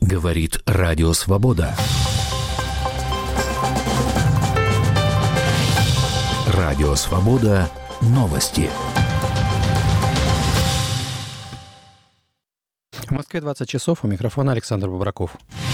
Говорит Радио Свобода. Радио Свобода. Новости. В Москве 20 часов. У микрофона Александр Бобраков.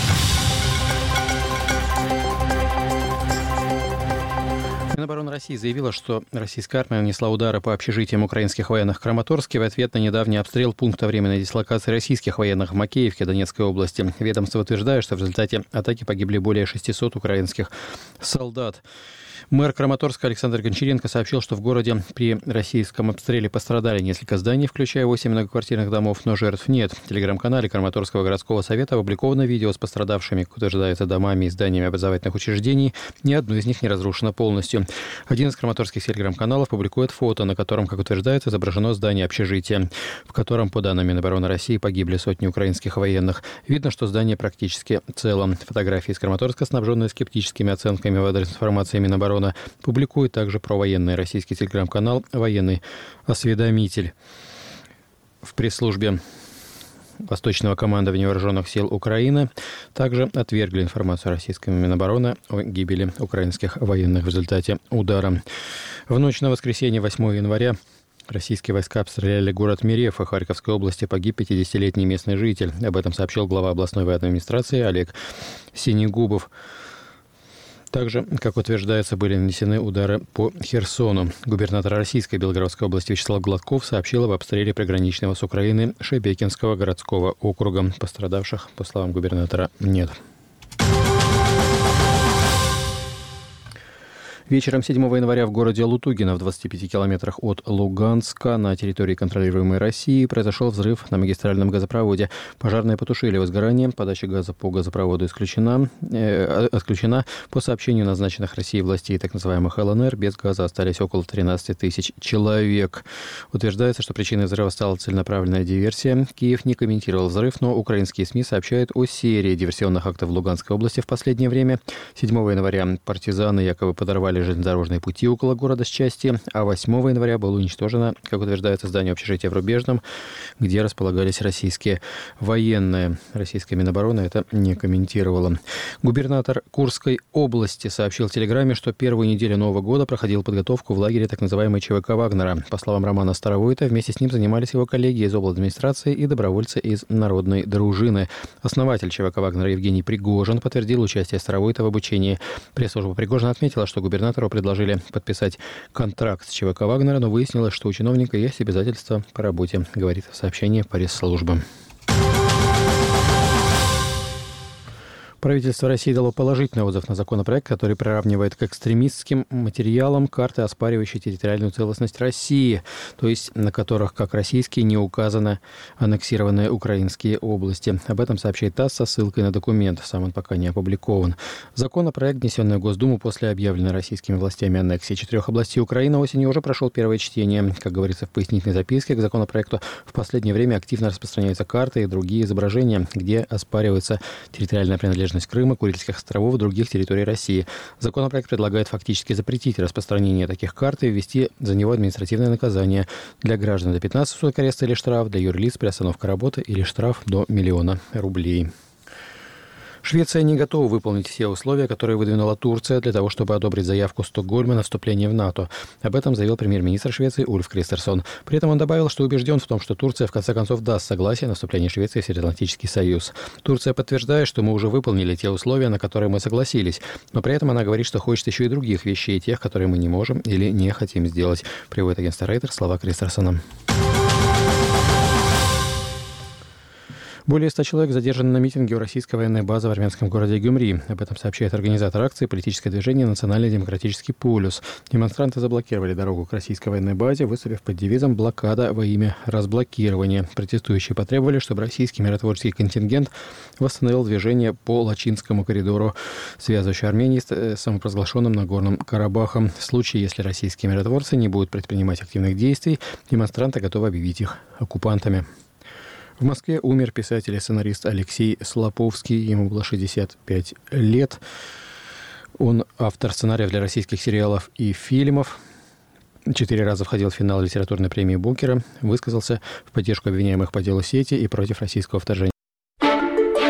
Минобороны России заявила, что российская армия нанесла удары по общежитиям украинских военных в Краматорске в ответ на недавний обстрел пункта временной дислокации российских военных в Макеевке Донецкой области. Ведомство утверждает, что в результате атаки погибли более 600 украинских солдат. Мэр Краматорска Александр Гончаренко сообщил, что в городе при российском обстреле пострадали несколько зданий, включая 8 многоквартирных домов, но жертв нет. В телеграм-канале Краматорского городского совета опубликовано видео с пострадавшими, как утверждается, домами и зданиями образовательных учреждений. Ни одно из них не разрушено полностью. Один из краматорских телеграм-каналов публикует фото, на котором, как утверждается, изображено здание общежития, в котором, по данным Минобороны России, погибли сотни украинских военных. Видно, что здание практически цело. Фотографии из Краматорска, снабженные скептическими оценками в адрес информации Минобороны, публикует также провоенный российский телеграм-канал «Военный осведомитель». В пресс-службе Восточного командования Вооруженных сил Украины также отвергли информацию российской Минобороны о гибели украинских военных в результате удара. В ночь на воскресенье, 8 января, российские войска обстреляли город Мерефа Харьковской области. Погиб 50-летний местный житель. Об этом сообщил глава областной военной администрации Олег Синегубов. Также, как утверждается, были нанесены удары по Херсону. Губернатор Российской Белгородской области Вячеслав Гладков сообщил об обстреле приграничного с Украиной Шебекинского городского округа. Пострадавших, по словам губернатора, нет. Вечером 7 января в городе Лутугино, в 25 километрах от Луганска, на территории, контролируемой Россией, произошел взрыв на магистральном газопроводе. Пожарные потушили возгорание. Подача газа по газопроводу отключена. По сообщению назначенных Россией властей, так называемых ЛНР, без газа остались около 13 тысяч человек. Утверждается, что причиной взрыва стала целенаправленная диверсия. Киев не комментировал взрыв, но украинские СМИ сообщают о серии диверсионных актов в Луганской области в последнее время. 7 января партизаны якобы подорвали железнодорожные пути около города с части, а 8 января было уничтожено, как утверждается, здание общежития в Рубежном, где располагались российские военные. Российская Минобороны это не комментировала. Губернатор Курской области сообщил в Телеграме, что первую неделю Нового года проходил подготовку в лагере так называемой ЧВК Вагнера. По словам Романа Старовойта, вместе с ним занимались его коллеги из обладминистрации и добровольцы из народной дружины. Основатель ЧВК Вагнера Евгений Пригожин подтвердил участие Старовойта в обучении. Пресс-служба Пригожина отметила, что губернатору предложили подписать контракт с ЧВК Вагнера, но выяснилось, что у чиновника есть обязательства по работе, говорит в сообщении пресс-службы. Правительство России дало положительный отзыв на законопроект, который приравнивает к экстремистским материалам карты, оспаривающие территориальную целостность России, то есть на которых, как российские, не указаны аннексированные украинские области. Об этом сообщает ТАСС со ссылкой на документ. Сам он пока не опубликован. Законопроект, внесенный в Госдуму после объявленной российскими властями аннексии 4 областей Украины, осенью уже прошел первое чтение. Как говорится в пояснительной записке к законопроекту, в последнее время активно распространяются карты и другие изображения, где оспаривается территориальная принадлежность Крыма, Курильских островов и других территорий России. Законопроект предлагает фактически запретить распространение таких карт и ввести за него административное наказание для граждан до 15 суток ареста или штраф, для юрлиц приостановка работы или штраф до 1 000 000 рублей. Швеция не готова выполнить все условия, которые выдвинула Турция для того, чтобы одобрить заявку Стокгольма на вступление в НАТО. Об этом заявил премьер-министр Швеции Ульф Кристерсон. При этом он добавил, что убежден в том, что Турция в конце концов даст согласие на вступление Швеции в Североатлантический союз. Турция подтверждает, что мы уже выполнили те условия, на которые мы согласились, но при этом она говорит, что хочет еще и других вещей, тех, которые мы не можем или не хотим сделать, приводит агентство Рейтер слова Кристерсона. Более 100 человек задержаны на митинге у российской военной базы в армянском городе Гюмри. Об этом сообщает организатор акции политическое движение «Национальный демократический полюс». Демонстранты заблокировали дорогу к российской военной базе, выступив под девизом «Блокада во имя разблокирования». Протестующие потребовали, чтобы российский миротворческий контингент восстановил движение по Лачинскому коридору, связывающему Армению с самопровозглашенным Нагорным Карабахом. В случае, если российские миротворцы не будут предпринимать активных действий, демонстранты готовы объявить их оккупантами. В Москве умер писатель и сценарист Алексей Слаповский. Ему было 65 лет. Он автор сценариев для российских сериалов и фильмов. 4 раза входил в финал литературной премии Букера. Высказался в поддержку обвиняемых по делу сети и против российского вторжения